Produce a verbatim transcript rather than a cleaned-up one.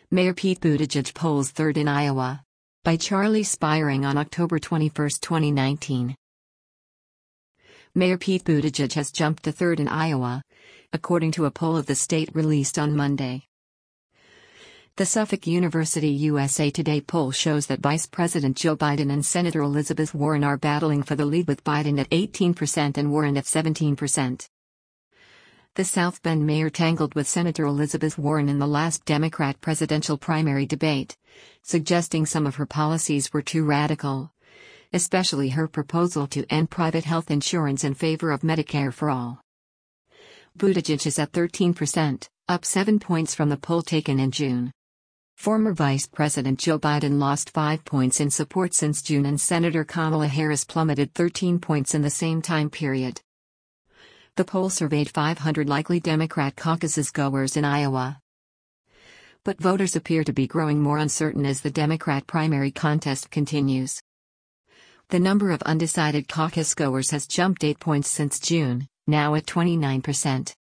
Mayor Pete Buttigieg polls third in Iowa. By Charlie Spiring on October twenty-first, twenty nineteen. Mayor Pete Buttigieg has jumped to third in Iowa, according to a poll of the state released on Monday. The Suffolk University U S A Today poll shows that Vice President Joe Biden and Senator Elizabeth Warren are battling for the lead, with Biden at eighteen percent and Warren at seventeen percent. The South Bend mayor tangled with Senator Elizabeth Warren in the last Democrat presidential primary debate, suggesting some of her policies were too radical, especially her proposal to end private health insurance in favor of Medicare for all. Buttigieg is at thirteen percent, up seven points from the poll taken in June. Former Vice President Joe Biden lost five points in support since June, and Senator Kamala Harris plummeted thirteen points in the same time period. The poll surveyed five hundred likely Democrat caucus goers in Iowa. But voters appear to be growing more uncertain as the Democrat primary contest continues. The number of undecided caucus goers has jumped eight points since June, now at twenty-nine percent.